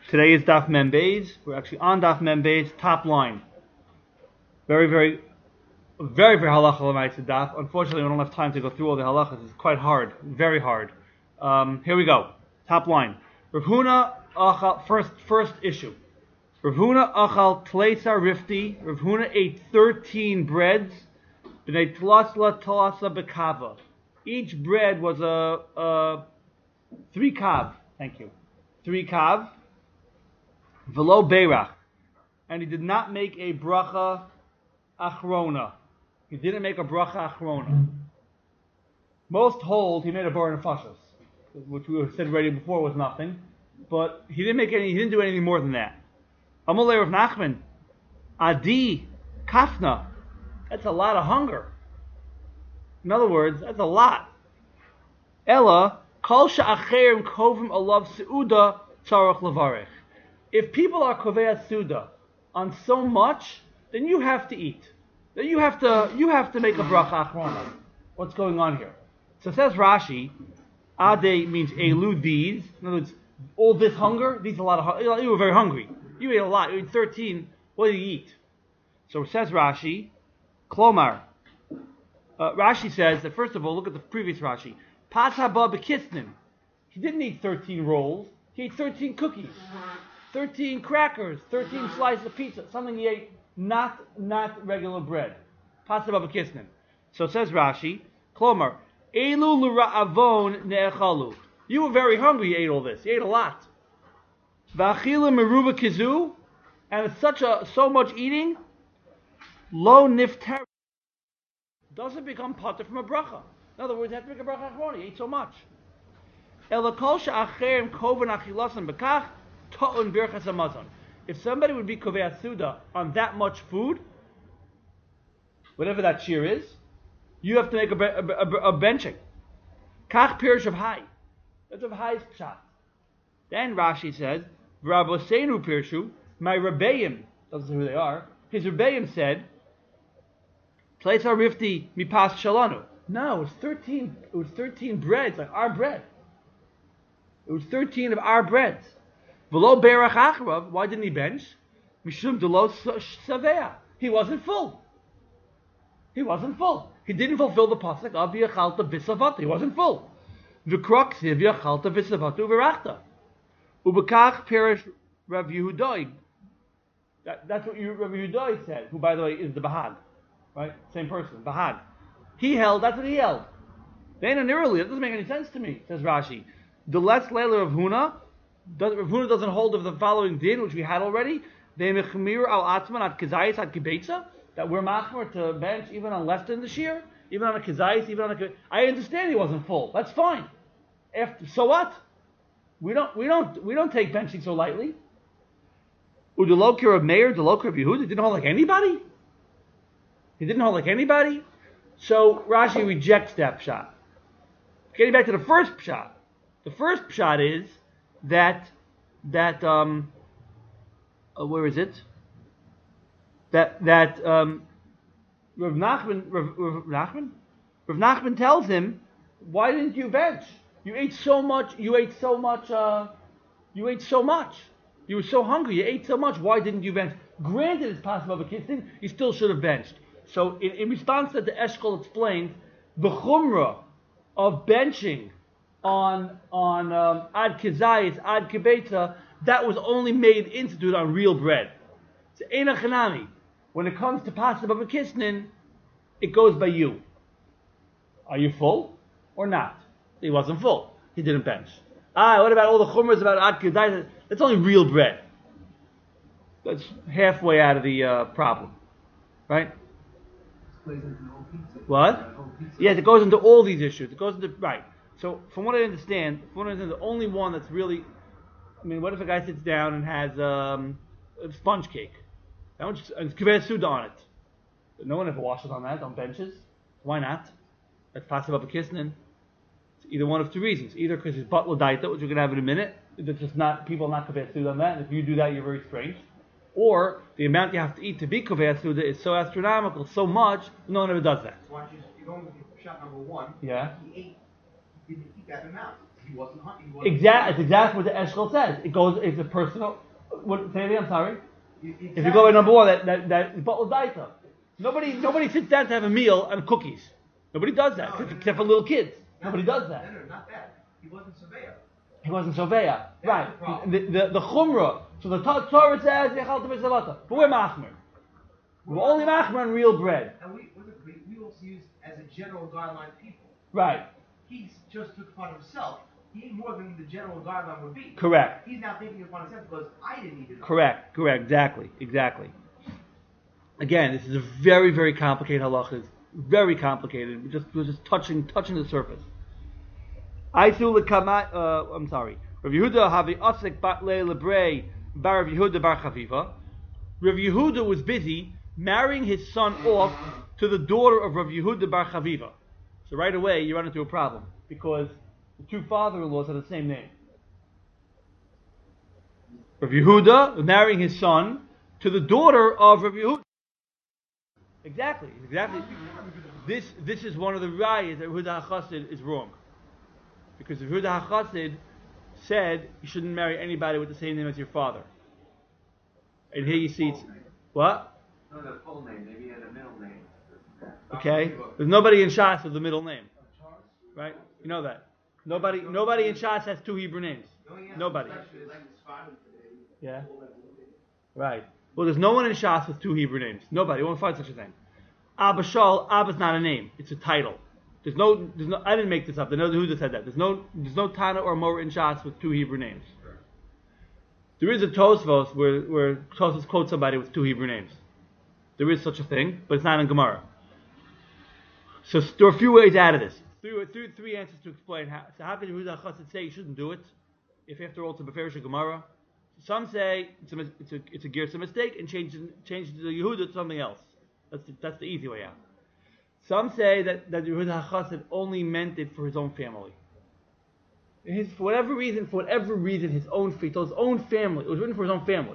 Today is Daf Mem Beis. We're actually on Daf Mem Beis, top line. Very halacha l'maaseh daf. Unfortunately, we don't have time to go through all the halachas. It's quite hard, very hard. Here we go. Top line. Rav Huna achal. First issue. Rav Huna achal tleisa rifti. Rav Huna ate 13 breads. B'nei tlasla talasa bekava. Each bread was a 3 kav. Thank you. 3 kav. Velo beirach. And he did not make a bracha achrona. He didn't make a bracha achrona. Most hold he made a bar nefashos, which we said already before was nothing, but he didn't make any. He didn't do anything more than that. Amalei Rav Nachman, adi kafna. That's a lot of hunger. In other words, that's a lot. Ella kol she'acherim kovim alav seuda tzarach levarech. If people are kovei suda on so much, then you have to eat. Then you have to make a bracha achrona. What's going on here? So says Rashi, ade means elu these. In other words, all this hunger, these a lot of hunger. You were very hungry. You ate a lot. You ate 13. What did you eat? So says Rashi, klomar. Rashi says that first of all, look at the previous Rashi. Pas haba bekisnin. He didn't eat 13 rolls. He ate 13 cookies. 13 crackers, 13 slices of pizza, something he ate, not regular bread. Pasaba b'kisnin. So says Rashi, Klomar, Elu l'ra'avon ne'echalu. You were very hungry, you ate all this. You ate a lot. V'achila meruba kizu, and it's so much eating, lo niftar, doesn't become potter from a bracha. In other words, you have to make a bracha achrona. You ate so much. Elakol she'acherim kovan achilasan bekach, if somebody would be kovei suda on that much food, whatever that shear is, you have to make a benching. Kach pirish of high. That's of highest pshat. Then Rashi says, V'rabosenu pirshu, my Rebbeim, doesn't say who they are, his Rebbeim said, Place our rifti mipas shalanu. No, it was 13 breads, like our bread. It was 13 of our breads. V'lo berach achrav, why didn't he bench? Mishum delo savea. He wasn't full. He didn't fulfill the pasuk of v'yachalta v'savata. He wasn't full. V'kroksiv v'yachalta v'savata u'verachta. Ubekach perish Rav Yehudai. That's what Rav Yehudai said, who by the way is the Bahag. Right? Same person, Bahag. That's what he held. Then and earlier, that doesn't make any sense to me, says Rashi. The less Leila of Huna, Rav Huna doesn't hold of the following din, which we had already. They mechmir al atman at kizayis at kibetza, that we're machmir to bench even on less than the shear, even on a kizayis, even on a. I understand he wasn't full. That's fine. So what? We don't take benching so lightly. Udalokir of Meir, Dalokir of Yehuda, didn't hold like anybody. He didn't hold like anybody. So Rashi rejects that pshat. Getting back to the first pshat. The first pshat is that where is it? That Rav Nachman tells him, why didn't you bench? You ate so much. You were so hungry. You ate so much. Why didn't you bench? Granted, it's possible, but you still should have benched. So in response to the Eshkol explains the chumrah of benching on ad kizayis, ad kibetza, that was only made institute on real bread. So eina chanami. When it comes to pasta bava kisnin, it goes by you. Are you full or not? He wasn't full. He didn't bench. What about all the chumras about ad kizayis? That's only real bread. That's halfway out of the problem, right? What? Yes, it goes into all these issues. It goes into right. So, from what I understand, the only one that's really, what if a guy sits down and has a sponge cake? That one just, and it's kiveh suda on it. No one ever washes on that, on benches. Why not? That's possible for kisnin. It's either one of two reasons. Either because his butt will daita, which we're going to have in a minute. It's just not, people are not kiveh suda on that. And if you do that, you're very strange. Or the amount you have to eat to be kiveh suda is so astronomical, so much, no one ever does that. So you're going with shot number one. Yeah. He didn't eat that amount. He wasn't. Exactly. It's exactly what the Eshkol says. It goes. It's a personal. What? Say it again. I'm sorry. Exactly. If you go by number one, that bottle daita. Nobody sits down to have a meal and cookies. Nobody does that, except for little kids. Nobody does that. No, not that. He wasn't surveyor. He wasn't Soveya. Right. The Chumrah. So the Torah says, but we're Machmer. We're only Machmer on real bread. And we also use as a general guideline people. Right. He just took upon himself. He ate more than the general guideline would be. Correct. He's now taking it upon himself because I didn't eat it. Correct. Exactly. Again, this is a very, very complicated halacha. Very complicated. We're just touching the surface. I'm sorry. Rav Yehuda havi asik bat lebrei bar Rav Yehuda bar Chaviva. Rav Yehuda was busy marrying his son off to the daughter of Rav Yehuda bar Chaviva. So right away you run into a problem because the two father-in-laws have the same name. Rav Yehuda marrying his son to the daughter of Rav Yehuda. Exactly. This is one of the rayas that Yehuda HaChassid is wrong. Because Yehuda HaChassid said you shouldn't marry anybody with the same name as your father. And here you see it's... What? No, the full name. Maybe he had a middle name. Okay. There's nobody in Shas with the middle name. Right? You know that. Nobody in Shas has two Hebrew names. Nobody. Yeah? Right. Well, there's no one in Shas with two Hebrew names. Nobody. You won't find such a thing. Abba Shal, Abba's not a name. It's a title. There's no. I didn't make this up. I know who said that. There's no Tana or Mor in Shas with two Hebrew names. There is a Tosfos where Tosfos quotes somebody with two Hebrew names. There is such a thing, but it's not in Gemara. So there are a few ways out of this. Three answers to explain how. So how can Yehuda HaChassid say you shouldn't do it if after all it's a Beferish Gemara? Some say it's a Gersa mistake and change the Yehuda to something else. That's the easy way out. Some say that Yehuda HaChassid only meant it for his own family. For whatever reason, his own family. It was written for his own family.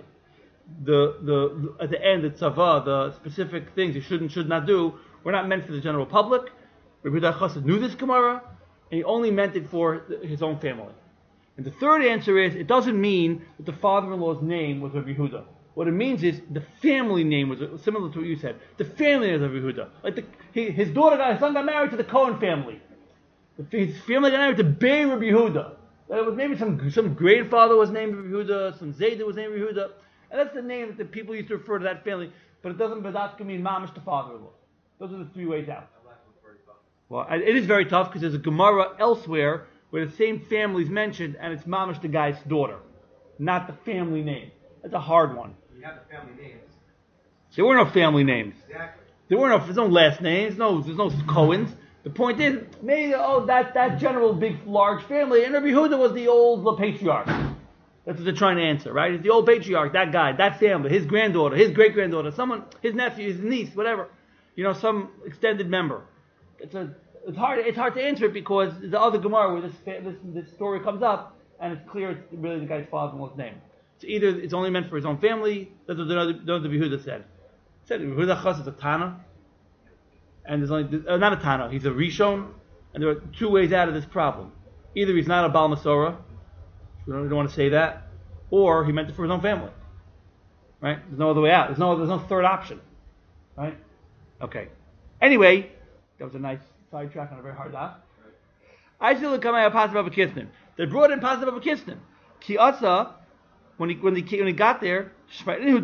The at the end, the tzava, the specific things you should not do, were not meant for the general public. Yehuda HaChassid knew this Gemara, and he only meant it for his own family. And the third answer is, it doesn't mean that the father-in-law's name was Rav Yehuda. What it means is, the family name was similar to what you said. The family is Rav Yehuda. Like his son got married to the Cohen family. His family got married to Bey Rav Yehuda. It was maybe some grandfather was named Rav Yehuda, some Zayda was named Rav Yehuda. And that's the name that the people used to refer to that family. But it doesn't mean mamish the father-in-law. Those are the three ways out. Well, it is very tough because there's a Gemara elsewhere where the same family is mentioned, and it's mamish the guy's daughter, not the family name. That's a hard one. You have the family names. There were no family names. Exactly. There's no last names. There's no Cohens. The point is, maybe that general big large family, and Rabbi Yehuda was the old patriarch. That's what they're trying to answer, right? It's the old patriarch, that guy, that family, his granddaughter, his great granddaughter, someone, his nephew, his niece, whatever, some extended member. It's hard to answer it because the other Gemara where this story comes up, and it's clear it's really the guy's father-in-law's name. So either it's only meant for his own family. That's what the Yehuda said. He said Yehuda Chas is a Tana, and there's only not a Tana. He's a Rishon, and there are two ways out of this problem. Either he's not a Baal Masorah, we don't want to say that, or he meant it for his own family. Right? There's no other way out. There's no third option. Right? Okay. Anyway, that was a nice sidetrack on a very hard daf. I still come out of Pasuk Kisnin. They brought in Pasuk Kisnin. Ki asa. When he got there, he saw they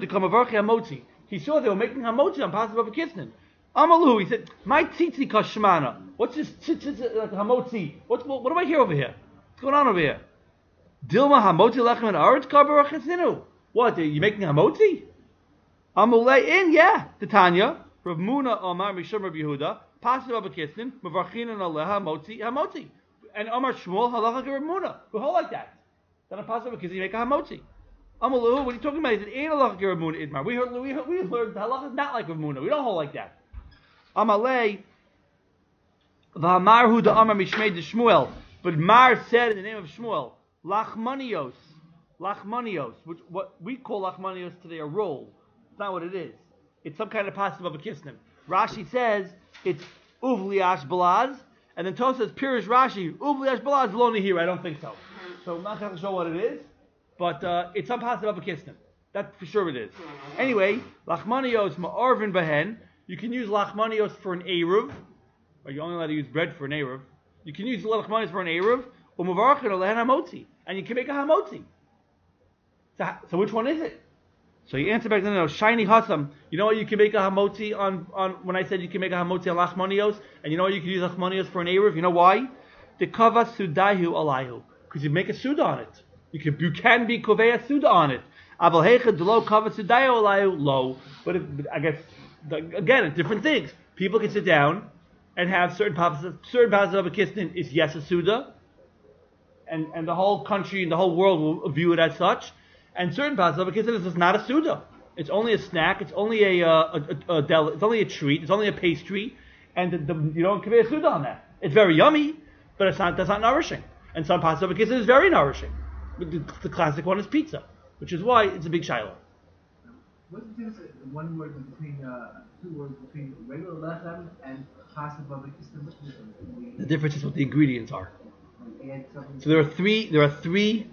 were making hamotzi on Pasuk Kisnin. Amalu, he said, "My tzitzi kashmana. What's this hamotzi? What do I hear over here? What's going on over here? Dilma hamotzi lechem and aretz kabar achesinu. What? Are you making hamotzi? Amulei in the Tanya Rav Muna Omar Mishum Rav Yehuda Pasuk Kisnin Mavarchinan Aleha hamotzi and Omar Shmuel halacha Rav Muna. We hold like that. Then a Pasuk Kisnin you make a hamotzi. Amalu, what are you talking about? He said, ain't halacha Rav Muna idmar. We learned halacha is not like Rav Muna. We don't hold like that. Amalei, v'hamarhu da Amar mishmei de Shmuel. But Mar said in the name of Shmuel, lachmanios, which what we call lachmanios today a roll. It's not what it is. It's some kind of pasta of a kisnim. Rashi says it's uvliash balaz, And then Tos says, Pirish Rashi, Uvli Ashbalaz V'lo Nihira. I don't think so. So I'm not going to show what it is, but it's unpossible of a kistin. That for sure it is. Anyway, Lachmanios Ma'arvin Behen. You can use Lachmanios for an Eruv. Or you're only allowed to use bread for an Eruv. You can use Lachmanios for an Eruv. Or Mavarachin or Lehen HaMotzi. And you can make a Hamotzi. So which one is it? So you answer back then, no, shiny Hassam. You know what you can make a Hamotzi on when I said you can make a Hamotzi on Lachmanios? And you know what you can use Lachmanios for an Eruv? You know why? The Kava Sudahu Alayhu. Because you make a Suda on it. You can be Kovea Suda on it. Abel Hechad Lo Kava Sudahu Alayhu Lo. But I guess, again, it's different things. People can sit down and have certain parts of a kistin is yes a Suda. And the whole country and the whole world will view it as such. And certain parts of a kissin is just not a Suda. It's only a snack. It's only it's only a treat. It's only a pastry. And you don't convey a Suda on that. It's very yummy, but that's not nourishing. And some parts of a kissin is very nourishing. The classic one is pizza, which is why it's a big shiloh. What's the difference? One word between two words between regular lechem and chassid babakistan. What's the difference? The difference is what the ingredients are. So there's a three-way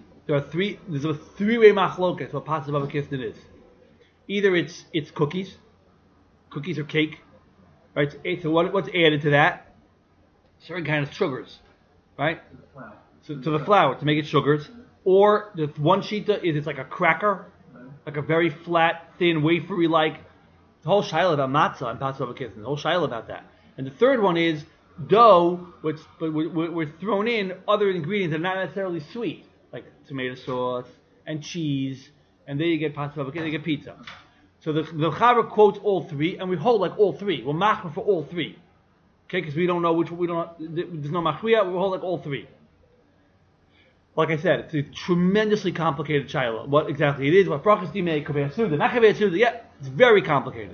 machloket what chassid babakistan is. Either it's cookies or cake, right? So what's added to that? Certain kind of sugars, right? So to the flour to make it sugars. Or the one shita is it's like a cracker, like a very flat, thin, wafery like. The whole shiloh about matzah and chassid babakistan. The whole shiloh about that. And the third one is dough, but we're thrown in other ingredients that are not necessarily sweet, like tomato sauce and cheese, and there you get chassid babakistan, you get pizza. So the Chaver quotes all three, and we hold like all three. We're machmer for all three, okay? Because we don't know which there's no machriya. We hold like all three. Like I said, it's a tremendously complicated shiloh. What exactly it is? What brachas do you make? Kaveh suda, not kaveh suda. Yeah, it's very complicated.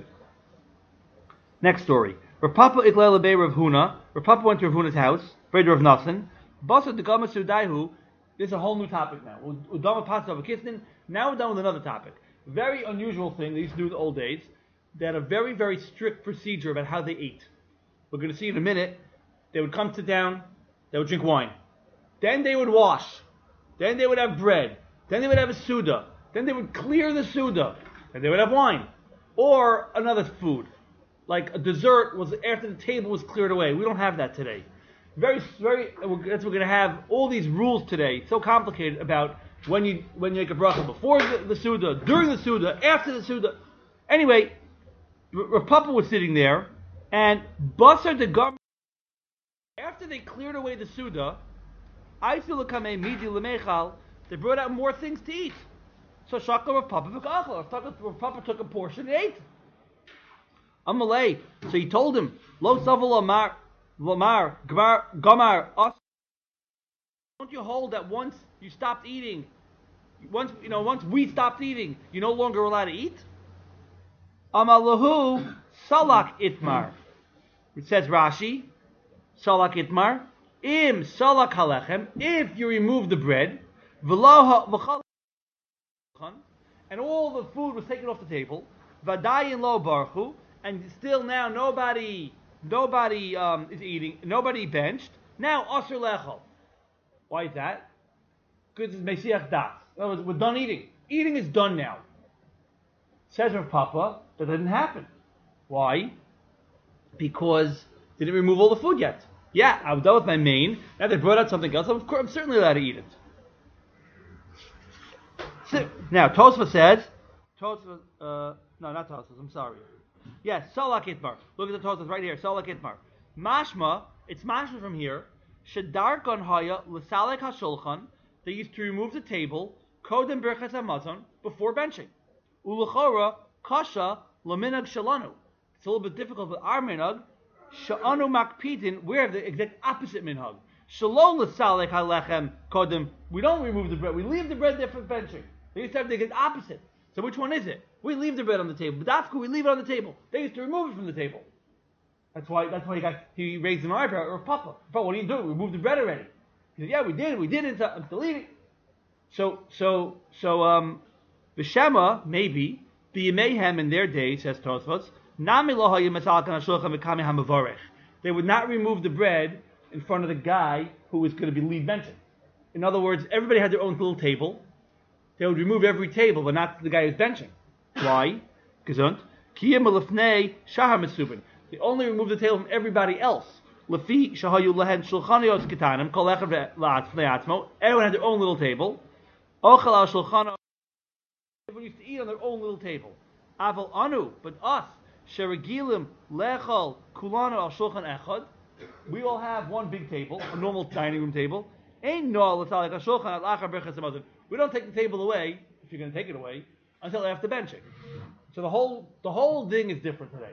Next story. Rav Papa iklel lebei Rav Huna. Rav Papa went to Rav Huna's house. Breder of Nasan. Basa degama sudaihu. This is a whole new topic now. Udama pasuk of a kisnin. Now we're done with another topic. Very unusual thing they used to do in the old days. They had a very, very strict procedure about how they ate. We're going to see in a minute. They would come sit down. They would drink wine. Then they would wash. Then they would have bread. Then they would have a suda. Then they would clear the suda. Then they would have wine. Or another food. Like a dessert was after the table was cleared away. We don't have that today. That's we're going to have all these rules today. So complicated about when you make a bracha before the suda, during the suda, after the suda. Anyway, Rav Papa was sitting there, and Basar de Gam. After they cleared away the suda, they brought out more things to eat. So Shaka Rav Papa Rav Papa took a portion and ate. Amalei. So he told him, Lo Saval Lamar Gamar. Don't you hold that once you stopped eating, once we stopped eating, you're no longer allowed to eat? Amalahu Salak Itmar. It says Rashi, Salak Itmar. Im salak halechem, if you remove the bread, and all the food was taken off the table, vadayin lo barchu, and still now nobody is eating, nobody benched. Now asur lechol. Why is that? Because it's mesiach das. In other words, we're done eating. Eating is done now. Says Rav Papa that didn't happen. Why? Because they didn't remove all the food yet. Yeah, I was done with my main. Now they brought out something else. Of course, I'm certainly allowed to eat it. So, now, Tosfos says, no, not Tosfos, I'm sorry. Yes, Salak Itmar. Look at the Tosfos right here, Salak Itmar. Mashma, it's mashma from here. Shadar Gon Haya, L'Salek HaShulchan, they used to remove the table, Kodem Berchas HaMazon, before benching. Ulechora, Kasha, Laminag Shalanu. It's a little bit difficult with our minhag. Sha'anu makpidin, we have the exact opposite minhag. Shalom l'salek halechem kodem. We don't remove the bread. We leave the bread there for benching. They used to have the exact opposite. So which one is it? We leave the bread on the table. B'dafku, we leave it on the table. They used to remove it from the table. That's why he raised an eyebrow. Or Papa, what do you do? We moved the bread already. He said, yeah, we did. I'm still eating. So the Shema maybe the Yemehem in their day, says Tosfos. They would not remove the bread in front of the guy who was going to be lead benching. In other words, everybody had their own little table. They would remove every table, but not the guy who's benching. Why? Gesund. They only remove the table from everybody else. Everyone had their own little table. Everyone used to eat on their own little table. Aval anu, but us, sheragilim lechal kulanu al shulchan echad. We all have one big table, a normal dining room table. Ain't no we don't take the table away, if you're going to take it away, until after benching. So the whole thing is different today.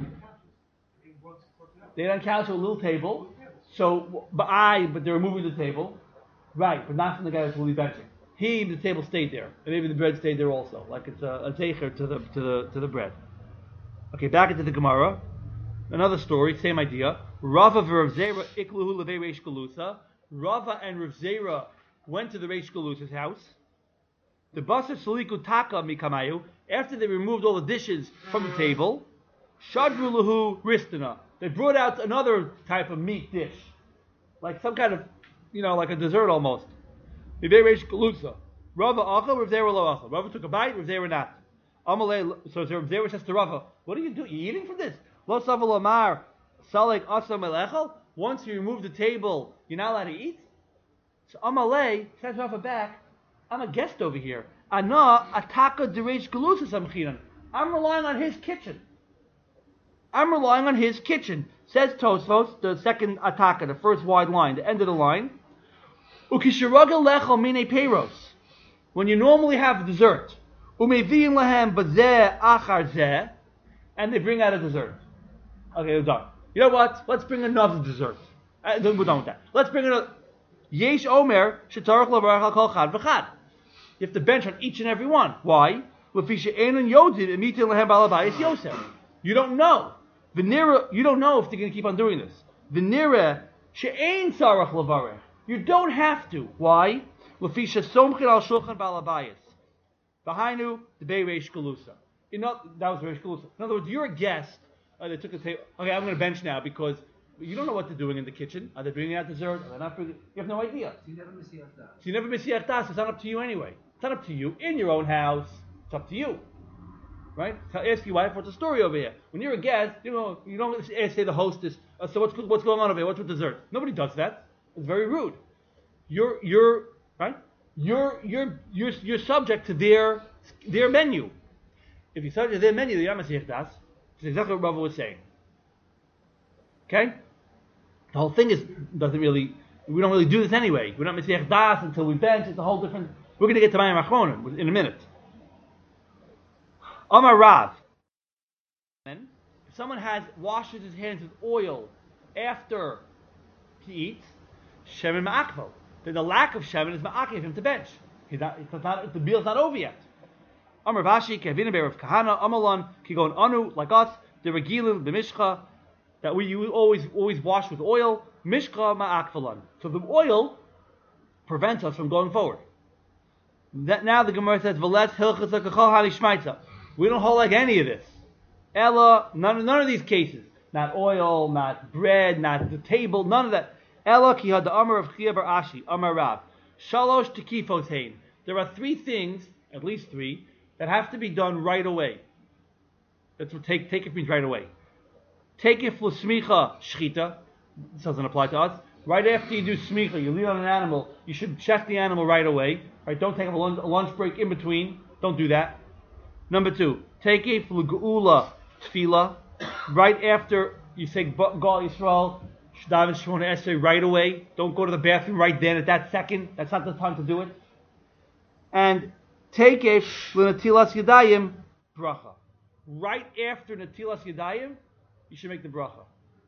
They don't count to a little table. So, but they're removing the table, right? But not from the guy that's really benching. The table stayed there, and maybe the bread stayed there also, like it's a zeicher to the bread. Okay, back into the Gemara. Another story, same idea. Rava v'Rav Zera ikluhu levei Reish Galusa. Rava and Rav Zera went to the Reish Galusa's house. The basar saliku taka mikamayu. After they removed all the dishes from the table, shadru lahu ristana. They brought out another type of meat dish, like some kind of, like a dessert almost. Levei Reish Galusa. Rava achal, Rav Zera lo achal. Rava took a bite, Rav Zera not. Amalei. So Rav Zera says to Rava, "What are you doing? You eating from this?" Lo saval amar salek asa melechel. Once you remove the table, you're not allowed to eat. So Amalei says Rava back, "I'm a guest over here. Ana ataka dereish galusa samchinan. I'm relying on his kitchen. Says Tosfos, the second ataka, the first wide line, the end of the line. Ukishiraga lechel mine peiros. When you normally have dessert, umeviin lahem bazeh achar zeh, and they bring out a dessert. Okay, we're done. You know what? Let's bring another dessert. Then we're done with that. Let's bring another. Yesh omer shetarach lavarach al kol chad v'chad. You have to bench on each and every one. Why? You don't know. You don't know if they're going to keep on doing this. You don't have to. Why? That was Reish Galusa. In other words, you're a guest. They took a table. Okay, I'm going to bench now because you don't know what they're doing in the kitchen. Are they bringing out dessert? Are they not bringing? You have no idea. So you never miss Yachtas. So you never miss Yachtas. It's not up to you anyway. It's not up to you in your own house. It's up to you, right? So ask your wife, what's the story over here? When you're a guest, you don't say the hostess. So what's going on over here? What's with dessert? Nobody does that. It's very rude. You're right. You're subject to their menu. If you're subject to their menu, you're not Mashiach Das. It's exactly what Rava was saying. Okay? The whole thing we don't really do this anyway. We're not Mashiach Das until we bench. It's a whole different. We're going to get to Mayim Achronim in a minute. Amar Rav. If someone washes his hands with oil after he eats, Shemin Ma'akvo. Then the lack of Shemin is Ma'akiv him to bench. The meal's not over yet. Amar Vashi, Kevin Be'er Kahana, Amalan, Kigon Anu, like us, the Regilim, the Mishcha, that we always wash with oil, Mishcha Ma'akvalan. So the oil prevents us from going forward. Now the Gemara says, V'let Hilchas Kachal Hani Shmaitza. We don't hold like any of this. Ella, none of these cases. Not oil, not bread, not the table, none of that. Ella Ki Had the Amar of Chia Bar Ashi, Amar Rav. Shalosh Tekifos Hein. There are three things, at least three, that have to be done right away. That's what take it means right away. Take it for smicha shchita. This doesn't apply to us. Right after you do smicha, you lean on an animal, you should check the animal right away. Right? Don't take a lunch break in between. Don't do that. Number two, take it for geula tefillah. Right after you say Gal Yisrael, Shdaven Shemona Esrei right away. Don't go to the bathroom right then at that second. That's not the time to do it. And take it l'natilas yadayim bracha. Right after natilas yadayim, you should make the bracha.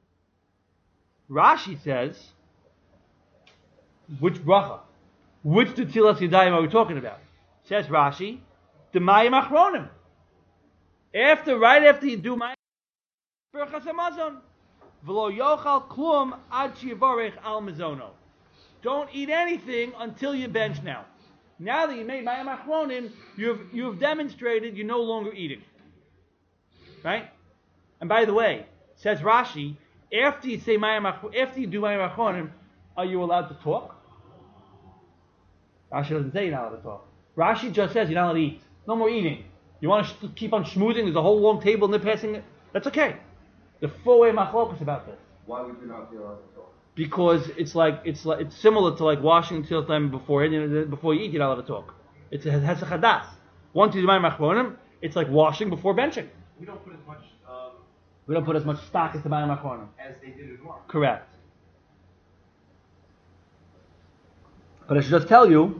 Rashi says, which bracha? Which natilas yadayim are we talking about? Says Rashi, the mayim achronim. Right after you do mayim, berachas hamazon, v'lo yochal klum ad shivarech al mazono. Don't eat anything until you bench now. Now that you made mayim achronim, you've demonstrated you're no longer eating. Right? And by the way, says Rashi, After you say after you do Mayim Achronim, are you allowed to talk? Rashi doesn't say you're not allowed to talk. Rashi just says you're not allowed to eat. No more eating. You want to keep on schmoozing? There's a whole long table and they're passing it. That's okay. The full way machlokas about this. Why would you not be allowed to talk? Because it's similar to like washing until time before you eat. You're not allowed to talk. It has a chadas. Once you do Mayim Achronim, it's like washing before benching. We don't put as much stock into Mayim Achronim as they did in Mark. Correct. But I should just tell you,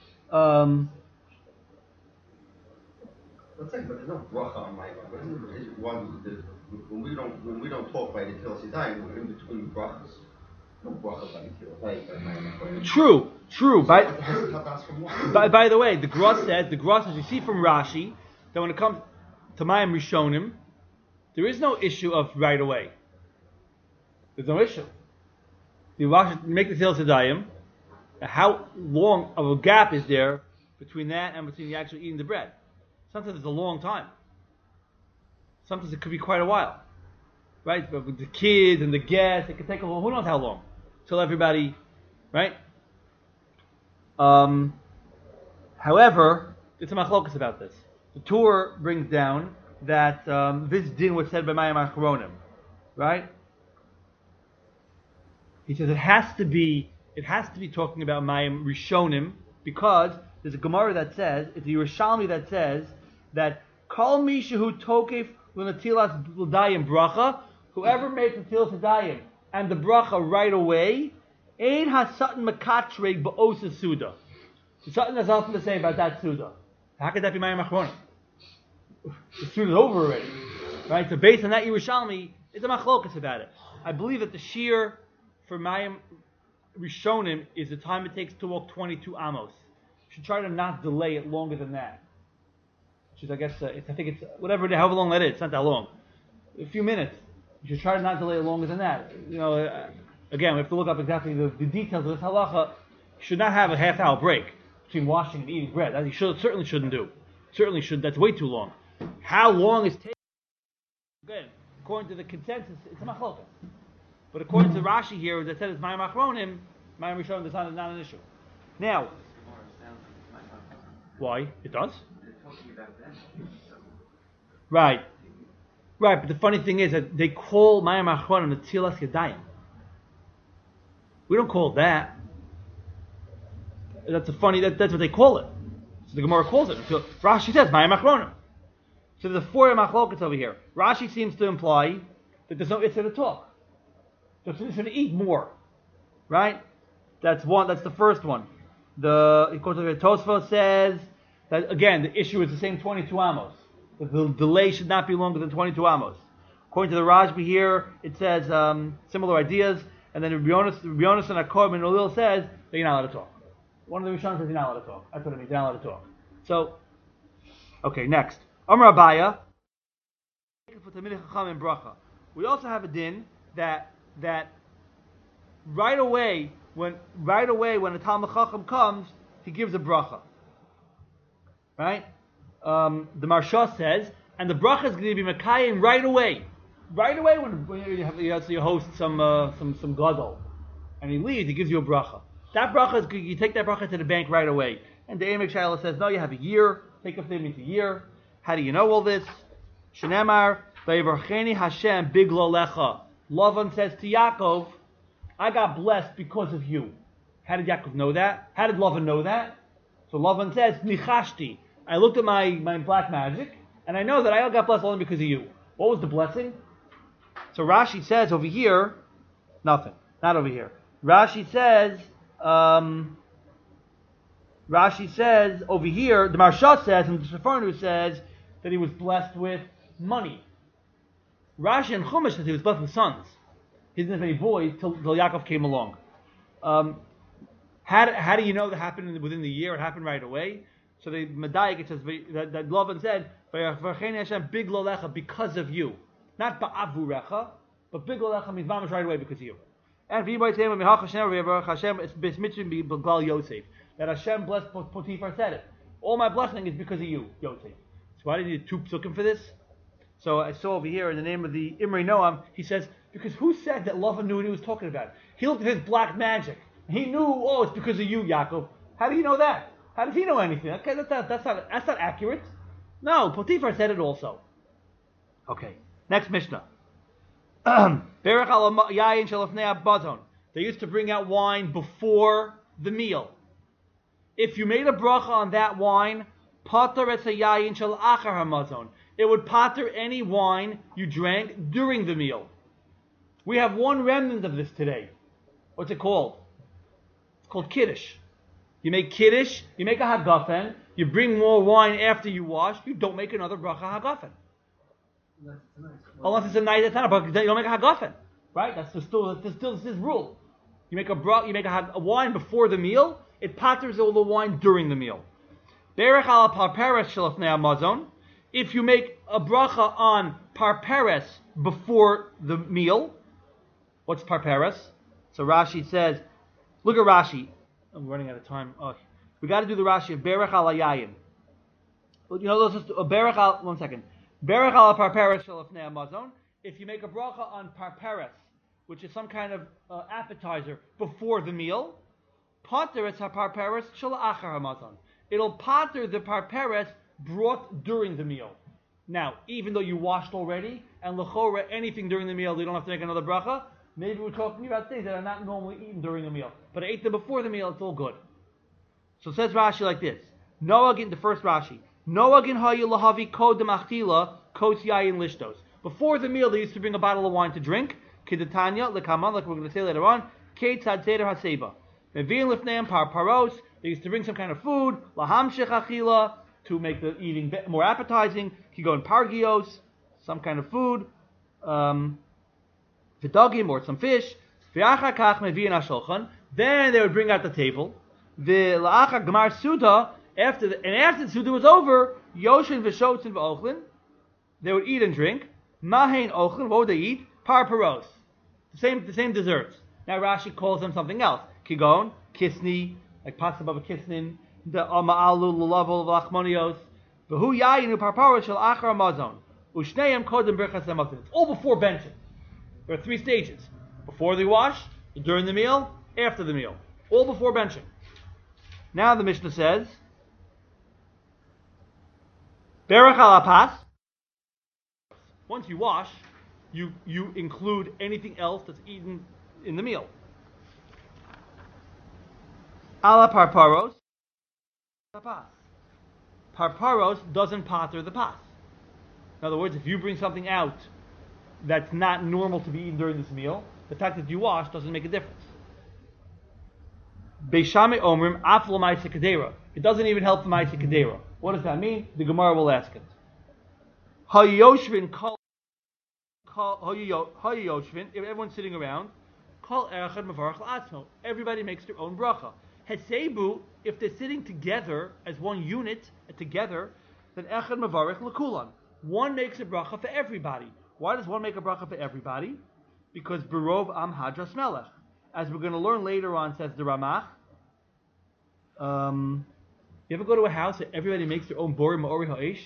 Let's say, but there's no bracha on my when we don't talk by the Tilas Yadayim, we're in between brachas. No bracha by the Tilas Yadayim. True. By the way, the Gross says, as you see from Rashi, that when it comes to Mayim Rishonim, there is no issue of right away. There's no issue. You make the Tilas Yadayim. How long of a gap is there between that and between the actual eating the bread? Sometimes it's a long time. Sometimes it could be quite a while. Right? But with the kids and the guests, it could take who knows how long. Till everybody, right? However, it's a machlokas about this. The Torah brings down that this din was said by Mayim Achronim. Right? He says it has to be talking about Mayim Rishonim because there's a Gemara that says, it's a Yerushalmi that says that Kol Mishahu Tokef L'Natilas L'Dayim Bracha, whoever makes Natilas L'Dayim and the bracha right away, Ein HaSatan Makatreg Ba'osa Suda. The Satan has nothing to say about that Suda. How could that be Mayim Achronim? The Suda's over already. Right? So based on that Yerushalmi, it's a machlokas about it. I believe that the shear for Mayim Rishonim is the time it takes to walk 22 amos. You should try to not delay it longer than that. Which is, I guess, I think it's however long that is. It's not that long. A few minutes. You should try to not delay it longer than that. Again, we have to look up exactly the details of this halacha. You should not have a half-hour break between washing and eating bread. That you certainly shouldn't do. Certainly should. That's way too long. How long is taking? Again, according to the consensus, it's a machlokas. But according to Rashi here, that said it's Mayim Achronim, Mayim Rishonim is not an issue. Now, why? It does? Right. But the funny thing is that they call Mayim Achronim the Tilas Yadayim. We don't call it that. That's what they call it. So the Gemara calls it. So Rashi says Mayim Achronim. So there's a four machlokas over here. Rashi seems to imply that there's no issue to talk. So it's going to eat more, right? That's one. That's the first one. Tosfos says that again the issue is the same 22 amos. The delay should not be longer than 22 amos. According to the Rajbi here, it says similar ideas, and then Rabbi Yonas and Akor ben Olil says that you're not allowed to talk. One of the Rishonim says you're not allowed to talk. That's what it means. You're not allowed to talk. So, okay, next. Amar Abaya. We also have a din that right away when a Talmid Chacham comes, he gives a bracha. Right? The Marsha says, and the bracha is going to be Mekayim right away. Right away when you host some gadol, and he leaves, he gives you a bracha. That bracha is you take that bracha to the bank right away. And the Emek Shaila says, no, you have a year. Take off the means a year. How do you know all this? Shenemar Vayivarcheni Hashem Biglo Lecha. Lavan says to Yaakov, I got blessed because of you. How did Yaakov know that? How did Lavan know that? So Lavan says, Nichashti. I looked at my black magic, and I know that I got blessed only because of you. What was the blessing? So Rashi says over here, nothing. Not over here. Rashi says over here, the Marsha says, and the Sefarnu says that he was blessed with money. Rashi and Chumash says he was blessed with sons. He didn't have any boys till Yaakov came along. How do you know that happened within the year? It happened right away. So the Medayik, it says that Lavan said, Hashem big lolecha because of you. Not ba'avurecha, but big lolecha means mamash right away because of you. And Hashem Yosef. That Hashem blessed Potiphar said it. All my blessing is because of you, Yosef. So why did you need two psukim for this? So I saw over here in the name of the Imrei Noam, he says, Because who said that Lavan knew what he was talking about? He looked at his black magic. He knew, oh, it's because of you, Yaakov. How do you know that? How does he know anything? Okay, that's not accurate. No, Potiphar said it also. Okay, next Mishnah. They used to bring out wine before the meal. If you made a bracha on that wine, it would pater any wine you drank during the meal. We have one remnant of this today. What's it called? It's called Kiddush. You make Kiddush, you make a Hagafen, you bring more wine after you wash, you don't make another bracha Hagafen. Unless it's a night at time, but you don't make a Hagafen. Right? That's still this rule. You make a wine before the meal, it paters all the wine during the meal. If you make a bracha on parperes before the meal, what's parperes? So Rashi says, look at Rashi. I'm running out of time. Oh, we got to do the Rashi of Berach al Yayin. You know, Berach al, one second. Berach al parperes shalafnei hamazon. If you make a bracha on parperes, which is some kind of appetizer before the meal, pater es haparperes shalachar hamazon. It'll pater the parperes brought during the meal. Now, even though you washed already, and l'chora anything during the meal, you don't have to make another bracha. Maybe we're talking about things that are not normally eaten during the meal, but I ate them before the meal. It's all good. So it says Rashi like this: Noagin, the first Rashi, Noagin hayu lahavi kod demachila kos yayin lishtos. Before the meal, they used to bring a bottle of wine to drink. Kidatanya lekaman, like we're going to say later on. Keitzad seder haseba. Meviin lifneim paros. They used to bring some kind of food. Lahamshech achila, to make the eating more appetizing. Kigon pargios, some kind of food. V'dagim, or some fish. V'achar kach meviin ashulchan. Then they would bring out the table. V'la'achar gemar suda. After the suda was over, yoshin v'shotzin v'ochlin. They would eat and drink. Mahain ochlin. What would they eat? Parparos. The same desserts. Now Rashi calls them something else. Kigon, kisni, like pasabava kisnin, the ma'alu lulavel v'achmonios, v'hu yayinu parparos shel achar amazon, u'shneim kodem birchas hamazon. It's all before benching. There are 3 stages: before the wash, during the meal, after the meal, all before benching. Now the Mishnah says, berach al apas. Once you wash, you include anything else that's eaten in the meal. Ala parparos. Parparos doesn't pater the pas. In other words, if you bring something out that's not normal to be eaten during this meal, the fact that you wash doesn't make a difference. Beishame omrim af lo ma'aseh kedera. It doesn't even help the ma'aseh kedera. What does that mean? The Gemara will ask it. Hayoshvin kol hayoshvin. If everyone's sitting around, kol echad mavarach la'atzmo. Everybody makes their own bracha. Hesebu, if they're sitting together as one unit together, then echad mavarach l'kulan. One makes a bracha for everybody. Why does one make a bracha for everybody? Because berov am hadras melech. As we're going to learn later on, says the Ramach. You ever go to a house that everybody makes their own bori ma'ori ha'esh?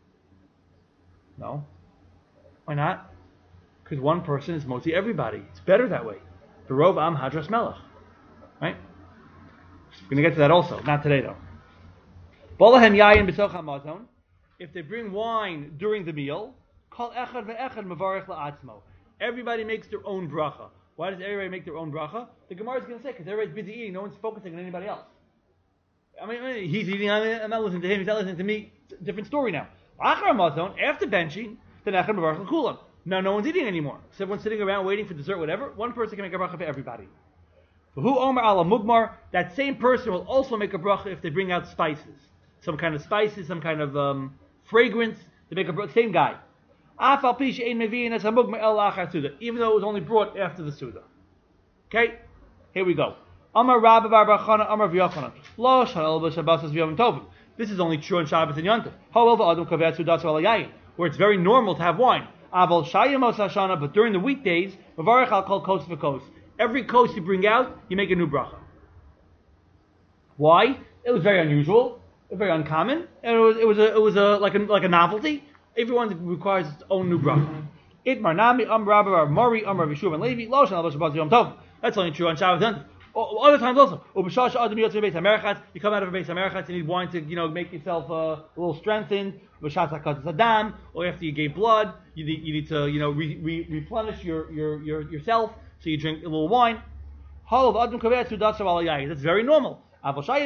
No. Why not? Because one person is mostly everybody. It's better that way. Berov am hadras melech. Right? We're going to get to that also. Not today though. Bolahem yayin b'soch hamazon. If they bring wine during the meal, call echad ve'echad mavarech la'atzmo. Everybody makes their own bracha. Why does everybody make their own bracha? The Gemara is going to say, because everybody's busy eating, no one's focusing on anybody else. I mean, he's eating, I'm not listening to him, he's not listening to me. It's a different story now. Achar hamazon, after benching, then echad mavarech l'kulam. Now no one's eating anymore. So everyone's sitting around waiting for dessert, whatever. One person can make a bracha for everybody. Who Omer ala mugmar, that same person will also make a bracha if they bring out spices. Some kind of spices, some kind of fragrance. They make a bracha, same guy. Even though it was only brought after the Suda. Okay? Here we go. This is only true on Shabbos and Yom Tov. Where it's very normal to have wine. But during the weekdays, every kos you bring out, you make a new bracha. Why? It was very unusual, very uncommon, and it was like a novelty. Everyone requires its own new bracha. Itmar Nami, Rabba, Mori, Rav Yeshua and Levi, Lo Shan Shabbat Yom Tov. That's only true on Shabbos and other times also. You come out of a base Hamerchatz, you need wine to, make yourself a little strengthened. Or after you gave blood, you need to, replenish yourself. So you drink a little wine. That's very normal. Okay.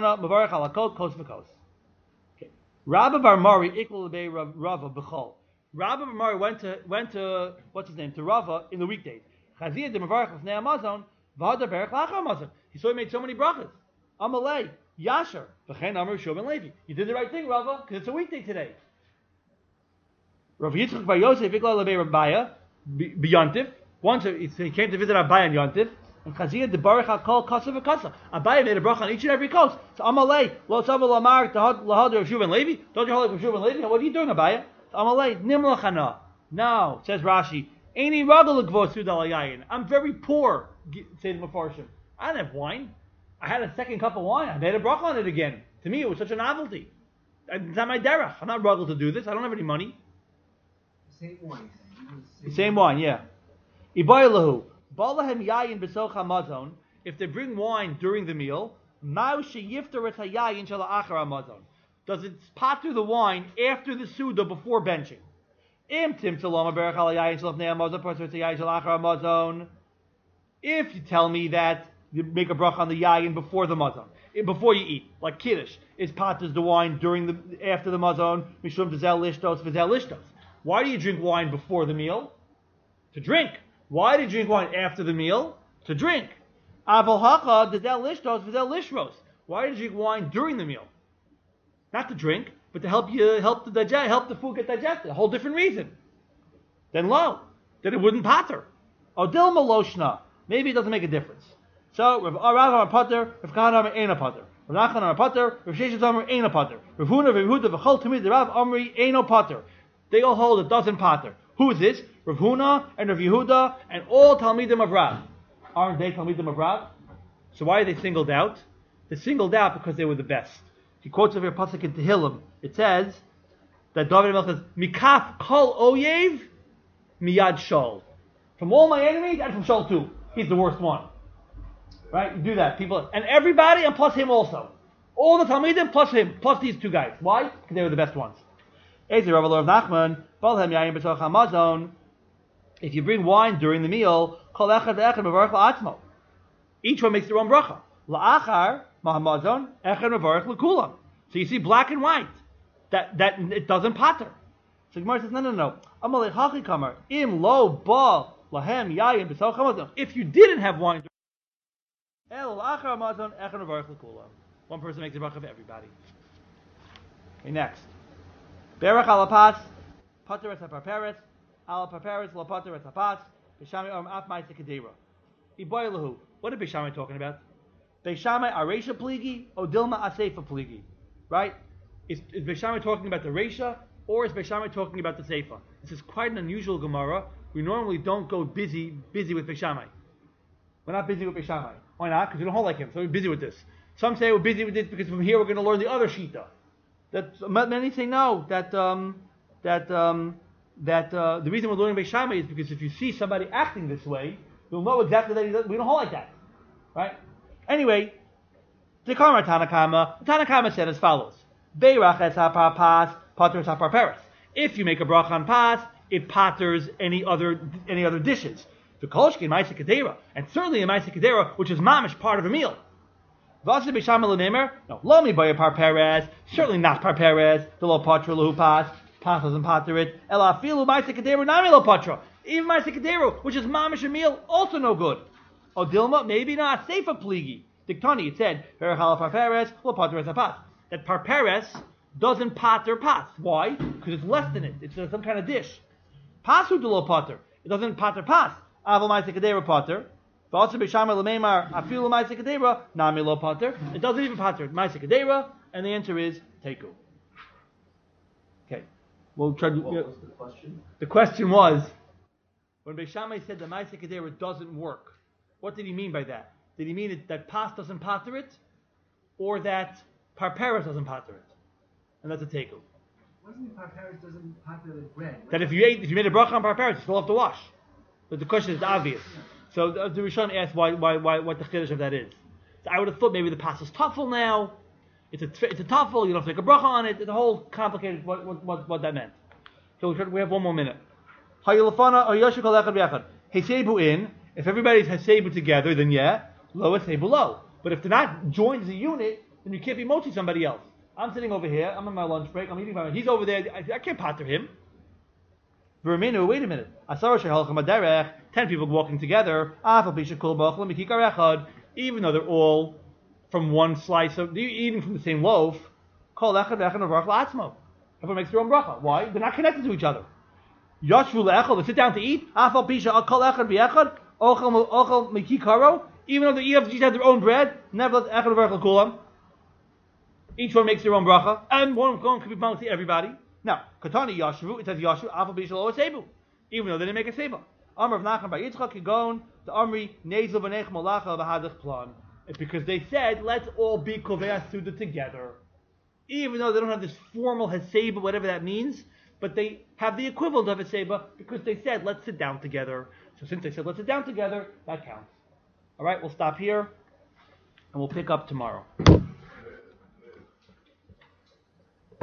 Rabba Bar Mari equal to Rava B'chol. Rabba Bar Mari went to what's his name, to Rava in the weekdays. He saw he made so many brachas. Amalei, Yasher, V'chein Amar Yeshua ben Levi. You did the right thing, Rava, because it's a weekday today. Rav Yitzchak Bar Yosef Ikla Lebei Rabbiya B'Yontif. Once he came to visit Abaye on Yontif, and Chaziyah the Baruch HaKol Kasa V'Kasa. Abaye made a bracha on each and every coast. So Amalei, Lo Tzavu Lamar Lahad Rav Yeshua ben Levi. Don't you hold like Rav Yeshua ben Levi? What are you doing, Abaye? So Amalei, Nimlachana. No, says Rashi. Any ragul gvosud alayayin. I'm very poor, say the Mefarshim. I didn't have wine. I had a second cup of wine. I made a bracha on it again. To me, it was such a novelty. It's not my derech. I'm not ragul to do this. I don't have any money. Same wine. Same wine, yeah. Ibaylahu. Balahem yayin b'soch hamazon. If they bring wine during the meal, ma'u sheyifter et hayayin shel ha'achar hamazon. Does it pater the wine after the suda before benching? If you tell me that you make a bracha on the yayin before the mazon, before you eat, like kiddush, is patas the wine after the mazon, mishum dezel lishtos v'zel lishtos. Why do you drink wine before the meal? To drink. Why do you drink wine after the meal? To drink. Aval hacha dezel lishtos v'zel lishros. Why do you drink wine during the meal? Not to drink, but to help the food get digested. A whole different reason. Then it wouldn't pater. Odil maloshna. Maybe it doesn't make a difference. So Rav Amar Pater, Rav Kahana Amar Eina Pater, Rav Nachman Amar Pater, Rav Sheshes Amar Eina Pater, Rav Huna V'Chol Tamid Rav Amri Eino Pater. They all hold it doesn't pater. Who is this? Rav Huna and Rav Yehuda and all Talmidim of Rav. Aren't they Talmidim of Rav? So why are they singled out? They're singled out because they were the best. He quotes over a pasuk in Tehillim. It says that David HaMelech says, "Mikaf kol oyev miyad Shaul." From all my enemies and from Shaul too. He's the worst one. Right? You do that, people, and everybody, and plus him also. All the Talmidim plus him, plus these two guys. Why? Because they were the best ones. Ezer Rav Nachman, Balhem Yayin B'Toch HaMazon. If you bring wine during the meal, kol echad ve'echad mevarach la'atzmo. Each one makes their own bracha. La'achar Mahamazon echad mevarach l'kulam. So you see black and white. That it doesn't pater. So Gemara says, no. Amalei hachi kamar im lo ba lahem yayin b'Toch HaMazon. If you didn't have wine, el la'achar Mahamazon echad mevarach l'kulam. One person makes a bracha of everybody. Okay, next. Berach alapas, pater es haparperes, alaparperes lo pater es hapas, b'shamai af ma'aseh kedera. Iboilahu. What is Beishamai talking about? Beishamai aresha pligi, or Dilma asefa pligi, right? Is Beishamai talking about the resha, or is Beishamai talking about the seifa? This is quite an unusual Gemara. We normally don't go busy with Beishamai. We're not busy with Beishamai. Why not? Because we don't hold like him, so we're busy with this. Some say we're busy with this because from here we're going to learn the other shita. Many say no. That the reason we're learning Beishamai is because if you see somebody acting this way, you'll know exactly that we don't hold like that, right? Anyway, the Tanakama said as follows: Beirach es hapas, pater es haparperes. If you make a bracha on pas, it paters any other dishes. The kolshkin ma'aseh kedera, and certainly a ma'aseh kedera, which is mamish part of a meal. V'aseh b'shamay l'nemer, no, lo mi b'ya parperes, certainly not parperes, the lo patra lahu pas doesn't pater it. Ela afilu ma'aseh kedera nami lo patra. Even ma'aseh kedera, which is mamish a meal, also no good. O dilma, maybe not seifa pligi. Diktani, it said, Verachala parperes, lo patra es hapas. That parperes doesn't pater pas. Why? Because it's less than it. It's some kind of dish. Pasu de lo pater. It doesn't pater pas. Aval ma'aseh kedera pater. V'aseh b'shamay l'meimar afilu ma'aseh kedera nami lo pater. It doesn't even pater ma'aseh kedera, and the answer is teku. Okay, we'll try to. What was the question? The question was, when Beishamai said the ma'aseh kedera doesn't work, what did he mean by that? Did he mean that pas doesn't pater it, or that parperes doesn't pater it? And that's a teku. Wasn't parparis doesn't populate bread? That if you made a bracha on parparis, you still have to wash. But the question is obvious. So the Rishon asked why what the chiddush of that is. So I would have thought maybe the pas is tafel now. It's a tafel. You don't have to make a bracha on it. It's a whole complicated what that meant. So we have one more minute. Hayulafana or yoshu kol echad b'echad. Hesebu in. If everybody's hesebu together, then yeah, lo hesebu lo. But if they're not joined as a unit, then you can't be mochi somebody else. I'm sitting over here. I'm on my lunch break. I'm eating my. He's over there. I can't pater him. Verminu, wait a minute. 10 people walking together. Even though they're all from one slice of, they're eating from the same loaf. Everyone makes their own bracha. Why? They're not connected to each other. They sit down to eat. Even though they each have their own bread. Each one makes their own bracha, and one could be bound to everybody. Now, Katani Yashvu, it says Yashvu, Afal Bishal Sebu, even though they didn't make a Seba. Amr of Nachman by Yitzchak Kigon, the Amri, Nezel Benech Malacha Bahadach Plan. It's because they said, let's all be Kovei Suda together. Even though they don't have this formal Haseba, whatever that means, but they have the equivalent of Haseba because they said, let's sit down together. So since they said, let's sit down together, that counts. Alright, we'll stop here, and we'll pick up tomorrow.